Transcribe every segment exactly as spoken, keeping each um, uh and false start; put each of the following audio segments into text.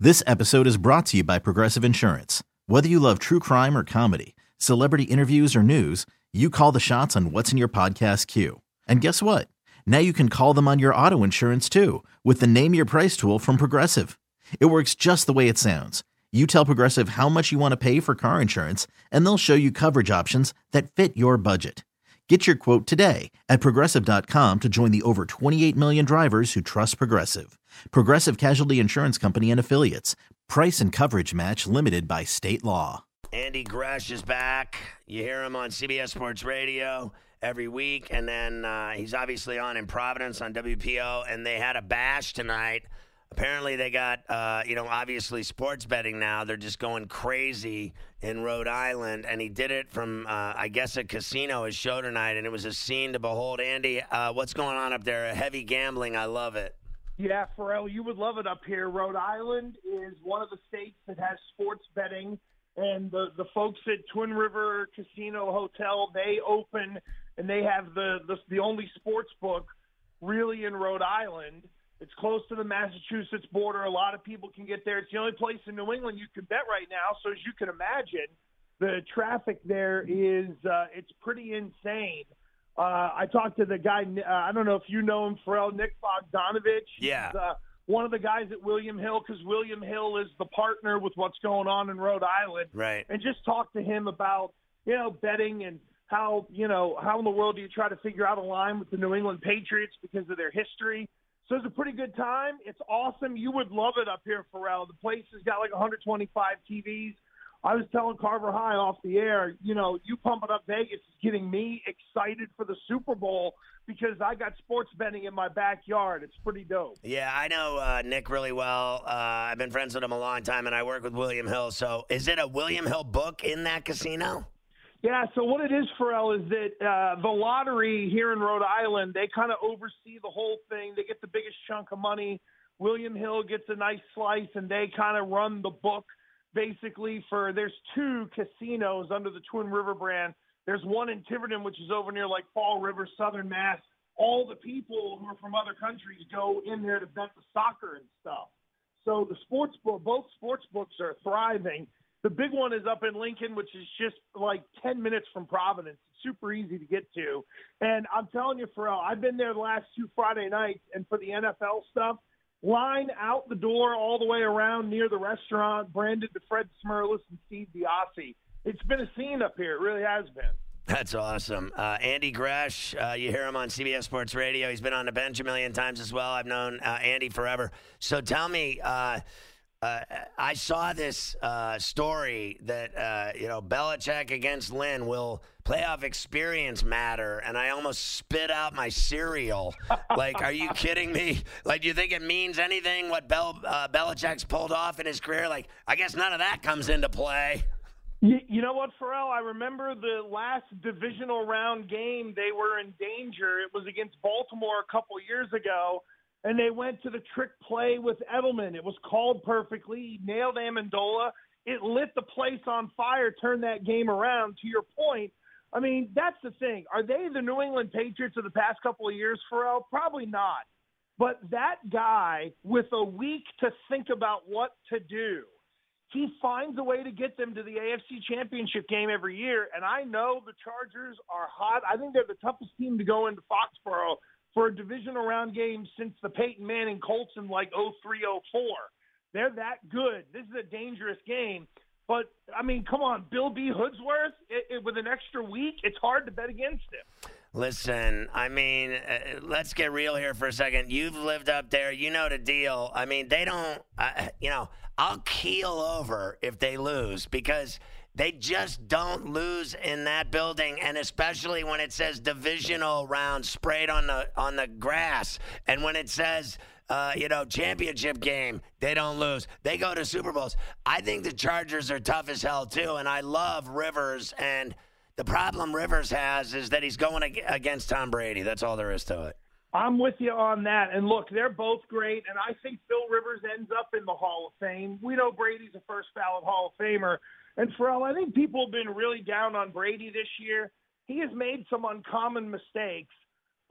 This episode is brought to you by Progressive Insurance. Whether you love true crime or comedy, celebrity interviews or news, you call the shots on what's in your podcast queue. And guess what? Now you can call them on your auto insurance too with the Name Your Price tool from Progressive. It works just the way it sounds. You tell Progressive how much you want to pay for car insurance, and they'll show you coverage options that fit your budget. Get your quote today at Progressive dot com to join the over twenty-eight million drivers who trust Progressive. Progressive Casualty Insurance Company and Affiliates. Price and coverage match limited by state law. Andy Gresh is back. You hear him on C B S Sports Radio every week, and then uh, he's obviously on in Providence on W P O, and they had a bash tonight. Apparently they got, uh, you know, obviously sports betting now. They're just going crazy in Rhode Island, and he did it from, uh, I guess, a casino, his show tonight, and it was a scene to behold. Andy, uh, what's going on up there? Heavy gambling. I love it. Yeah, Pharrell, you would love it up here. Rhode Island is one of the states that has sports betting, and the, the folks at Twin River Casino Hotel, they open, and they have the, the, the only sports book really in Rhode Island. It's close to the Massachusetts border. A lot of people can get there. It's the only place in New England you can bet right now. So as you can imagine, the traffic there is uh, it's pretty insane. Uh, I talked to the guy, uh, I don't know if you know him, Pharrell, Nick Bogdanovich. Yeah. He's uh, one of the guys at William Hill, because William Hill is the partner with what's going on in Rhode Island. Right. And just talk to him about, you know, betting and how, you know, how in the world do you try to figure out a line with the New England Patriots because of their history. So it's a pretty good time. It's awesome. You would love it up here, Pharrell. The place has got like one hundred twenty-five T Vs. I was telling Carver High off the air, you know, you pumping up Vegas is getting me excited for the Super Bowl because I got sports betting in my backyard. It's pretty dope. Yeah, I know uh, Nick really well. Uh, I've been friends with him a long time, and I work with William Hill. So is it a William Hill book in that casino? Yeah, so what it is, Pharrell, is that uh, the lottery here in Rhode Island, they kind of oversee the whole thing. They get the biggest chunk of money. William Hill gets a nice slice, and they kind of run the book basically for – there's two casinos under the Twin River brand. There's one in Tiverton, which is over near like Fall River, Southern Mass. All the people who are from other countries go in there to bet the soccer and stuff. So the sports book, both sports books are thriving. The big one is up in Lincoln, which is just like ten minutes from Providence. It's super easy to get to. And I'm telling you, Pharrell, I've been there the last two Friday nights, and for the N F L stuff, line out the door all the way around near the restaurant, branded to Fred Smirlis and Steve Biasi. It's been a scene up here. It really has been. That's awesome. Uh, Andy Gresh, uh, you hear him on C B S Sports Radio. He's been on the bench a million times as well. I've known uh, Andy forever. So tell me, uh, Uh, I saw this uh, story that, uh, you know, Belichick against Lynn, will playoff experience matter? And I almost spit out my cereal. Like, are you kidding me? Like, do you think it means anything what Bel- uh, Belichick's pulled off in his career? Like, I guess none of that comes into play. You, you know what, Pharrell? I remember the last divisional round game, they were in danger. It was against Baltimore a couple years ago. And they went to the trick play with Edelman. It was called perfectly. He nailed Amendola. It lit the place on fire, turned that game around. To your point, I mean, that's the thing. Are they the New England Patriots of the past couple of years, Pharrell? Probably not. But that guy, with a week to think about what to do, he finds a way to get them to the A F C Championship game every year. And I know the Chargers are hot. I think they're the toughest team to go into Foxborough for a divisional round game since the Peyton Manning Colts in like oh three oh four. They're that good. This is a dangerous game. But, I mean, come on, Bill B. Hoodsworth, it, it, with an extra week, it's hard to bet against him. Listen, I mean, uh, let's get real here for a second. You've lived up there. You know the deal. I mean, they don't, uh, you know, I'll keel over if they lose because – they just don't lose in that building, and especially when it says divisional round sprayed on the on the grass, and when it says, uh, you know, championship game, they don't lose. They go to Super Bowls. I think the Chargers are tough as hell too, and I love Rivers. And the problem Rivers has is that he's going ag- against Tom Brady. That's all there is to it. I'm with you on that. And look, they're both great, and I think Phil Rivers ends up in the Hall of Fame. We know Brady's a first ballot Hall of Famer. And Pharrell, I think people have been really down on Brady this year. He has made some uncommon mistakes,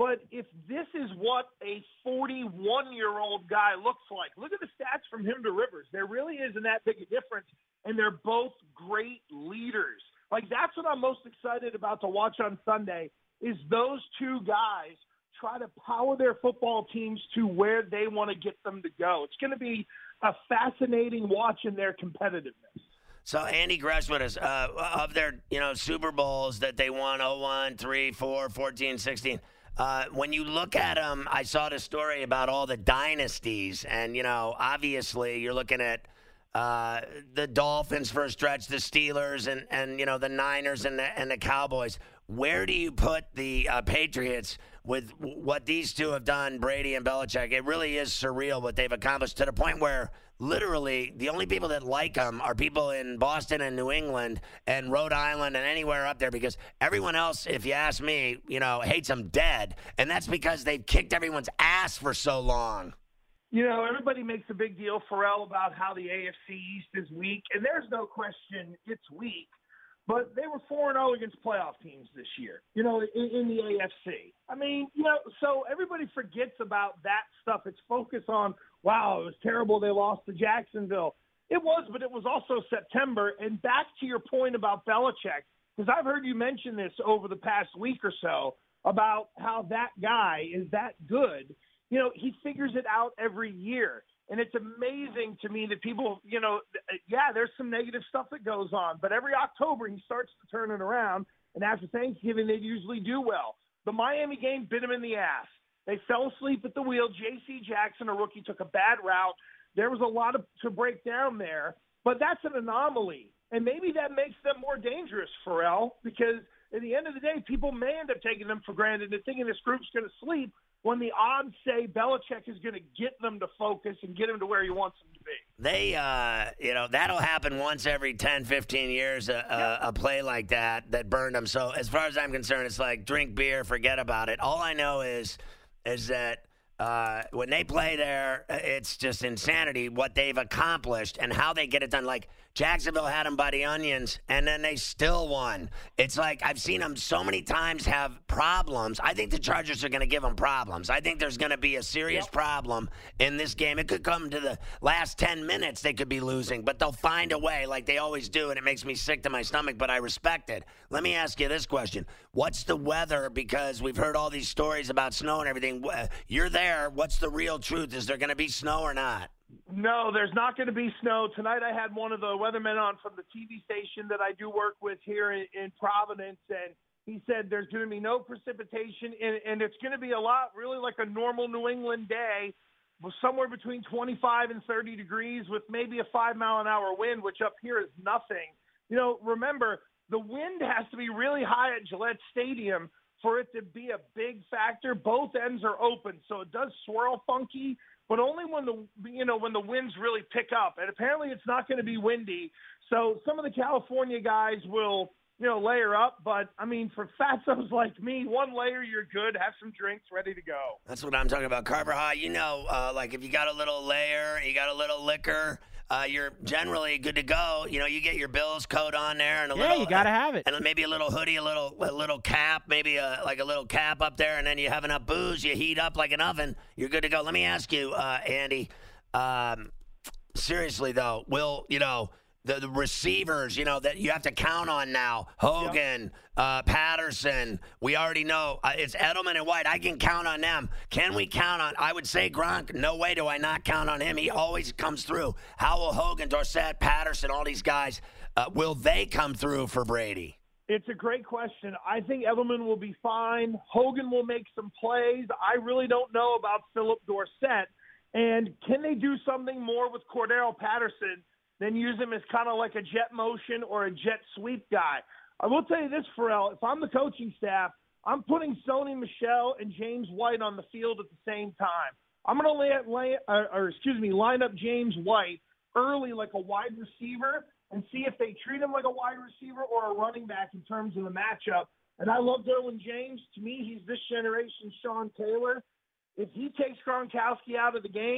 But if this is what a forty-one-year-old guy looks like, look at the stats from him to Rivers. There really isn't that big a difference, and they're both great leaders. Like, that's what I'm most excited about to watch on Sunday is those two guys try to power their football teams to where they want to get them to go. It's going to be a fascinating watch in their competitiveness. So Andy Gresh with us, uh, of their, you know, Super Bowls that they won oh one, three, four, fourteen, sixteen. Uh, when you look at them, I saw the story about all the dynasties, and, you know, obviously you're looking at uh, the Dolphins for a stretch, the Steelers, and, and you know, the Niners and the, and the Cowboys. Where do you put the uh, Patriots with what these two have done, Brady and Belichick? It really is surreal what they've accomplished, to the point where literally the only people that like them are people in Boston and New England and Rhode Island and anywhere up there, because everyone else, if you ask me, you know, hates them dead. And that's because they've kicked everyone's ass for so long. You know, everybody makes a big deal, Pharrell, about how the A F C East is weak, and there's no question it's weak. But they were four and oh against playoff teams this year, you know, in, in the A F C. I mean, you know, so everybody forgets about that stuff. It's focused on, wow, it was terrible they lost to Jacksonville. It was, but it was also September. And back to your point about Belichick, because I've heard you mention this over the past week or so about how that guy is that good. You know, he figures it out every year. And it's amazing to me that people, you know, yeah, there's some negative stuff that goes on, but every October he starts to turn it around, and after Thanksgiving they usually do well. The Miami game bit him in the ass. They fell asleep at the wheel. J C Jackson, a rookie, took a bad route. There was a lot of, to break down there, but that's an anomaly. And maybe that makes them more dangerous, Pharrell, because at the end of the day, people may end up taking them for granted and thinking this group's going to sleep, when the odds say Belichick is going to get them to focus and get them to where he wants them to be. They, uh, you know, that'll happen once every ten, fifteen years, a, yeah. a, a play like that that burned them. So as far as I'm concerned, it's like drink beer, forget about it. All I know is is that uh, when they play there, it's just insanity what they've accomplished and how they get it done. Like, Jacksonville had them by the onions, and then they still won. It's like I've seen them so many times have problems. I think the Chargers are going to give them problems. I think there's going to be a serious yep. problem in this game. It could come to the last ten minutes they could be losing, but they'll find a way like they always do, and it makes me sick to my stomach, but I respect it. Let me ask you this question. What's the weather? Because we've heard all these stories about snow and everything. You're there. What's the real truth? Is there going to be snow or not? No, there's not going to be snow. Tonight I had one of the weathermen on from the T V station that I do work with here in, in Providence, and he said there's going to be no precipitation, and, and it's going to be a lot, really like a normal New England day, with somewhere between twenty-five and thirty degrees with maybe a five-mile-an-hour wind, which up here is nothing. You know, remember, the wind has to be really high at Gillette Stadium for it to be a big factor. Both ends are open, so it does swirl funky, but only when the you know when the winds really pick up. And apparently it's not going to be windy. So some of the California guys will, you know, layer up. But, I mean, for fatzos like me, one layer, you're good. Have some drinks ready to go. That's what I'm talking about. Carver High, you know, uh, like if you got a little layer, you got a little liquor, uh, you're generally good to go. You know, you get your Bills coat on there. And a yeah, little, you got to have it. And maybe a little hoodie, a little a little cap, maybe a, like a little cap up there. And then you have enough booze, you heat up like an oven. You're good to go. Let me ask you, uh, Andy, um, seriously, though, will, you know, The, the receivers, you know, that you have to count on now. Hogan, yeah. uh, Patterson. We already know uh, it's Edelman and White. I can count on them. Can we count on? I would say Gronk. No way do I not count on him. He always comes through. How will Hogan, Dorsett, Patterson, all these guys, uh, will they come through for Brady? It's a great question. I think Edelman will be fine. Hogan will make some plays. I really don't know about Philip Dorsett. And can they do something more with Cordero Patterson than use him as kind of like a jet motion or a jet sweep guy? I will tell you this, Pharrell, if I'm the coaching staff, I'm putting Sony Michel and James White on the field at the same time. I'm going to lay, lay or, or excuse me, line up James White early like a wide receiver and see if they treat him like a wide receiver or a running back in terms of the matchup. And I love Derwin James. To me, he's this generation's Sean Taylor. If he takes Gronkowski out of the game,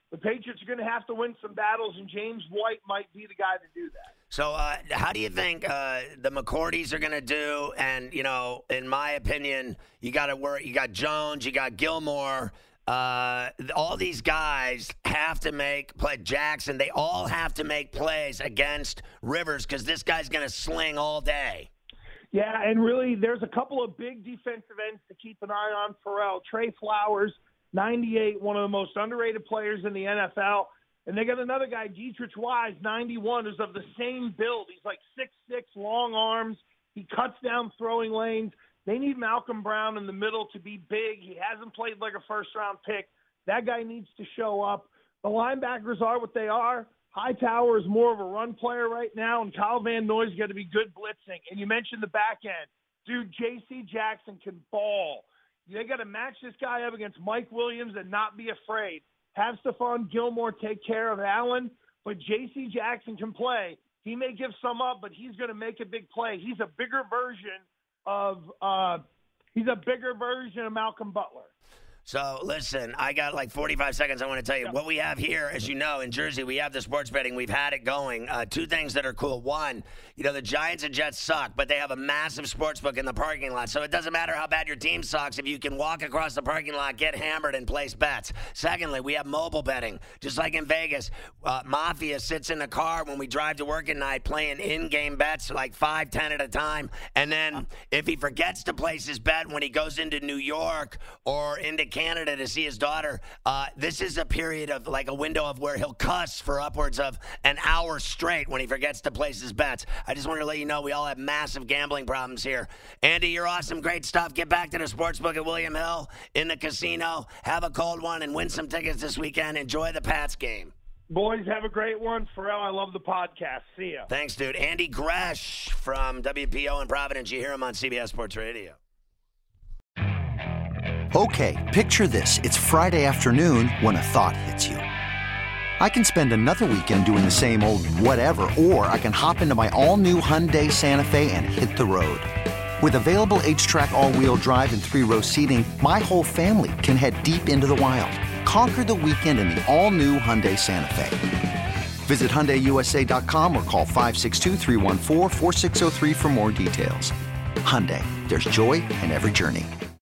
the Patriots are going to have to win some battles, and James White might be the guy to do that. So uh, how do you think uh, the McCourties are going to do? And, you know, in my opinion, you got to worry. You got Jones, you got Gilmore. Uh, all these guys have to make play. Jackson, they all have to make plays against Rivers because this guy's going to sling all day. Yeah, and really there's a couple of big defensive ends to keep an eye on. Pharrell, Trey Flowers, ninety-eight, one of the most underrated players in the N F L. And they got another guy, Dietrich Wise, ninety-one, who's of the same build. He's like six six, long arms. He cuts down throwing lanes. They need Malcolm Brown in the middle to be big. He hasn't played like a first-round pick. That guy needs to show up. The linebackers are what they are. Hightower is more of a run player right now, and Kyle Van Noy's got to be good blitzing. And you mentioned the back end. Dude, J C Jackson can ball. They got to match this guy up against Mike Williams and not be afraid. Have Stephon Gilmore take care of Allen, but J C Jackson can play. He may give some up, but he's going to make a big play. He's a bigger version of uh, he's a bigger version of Malcolm Butler. So, listen, I got like forty-five seconds. I want to tell you what we have here. As you know, in Jersey, we have the sports betting. We've had it going. Uh, two things that are cool. One, you know, the Giants and Jets suck, but they have a massive sports book in the parking lot. So it doesn't matter how bad your team sucks. If you can walk across the parking lot, get hammered, and place bets. Secondly, we have mobile betting. Just like in Vegas, uh, Mafia sits in the car when we drive to work at night playing in-game bets, like five, ten at a time. And then if he forgets to place his bet when he goes into New York or into Canada to see his daughter, uh, this is a period of like a window of where he'll cuss for upwards of an hour straight when he forgets to place his bets. I just wanted to let you know we all have massive gambling problems here. Andy, you're awesome. Great stuff. Get back to the sportsbook at William Hill in the casino. Have a cold one and win some tickets this weekend. Enjoy the Pats game. Boys, have a great one. Pharrell, I love the podcast. See ya. Thanks, dude. Andy Gresh from W P O in Providence. You hear him on C B S Sports Radio. Okay, picture this. It's Friday afternoon when a thought hits you. I can spend another weekend doing the same old whatever, or I can hop into my all-new Hyundai Santa Fe and hit the road. With available H-Track all-wheel drive and three-row seating, my whole family can head deep into the wild. Conquer the weekend in the all-new Hyundai Santa Fe. Visit Hyundai U S A dot com or call five six two, three one four, four six zero three for more details. Hyundai, there's joy in every journey.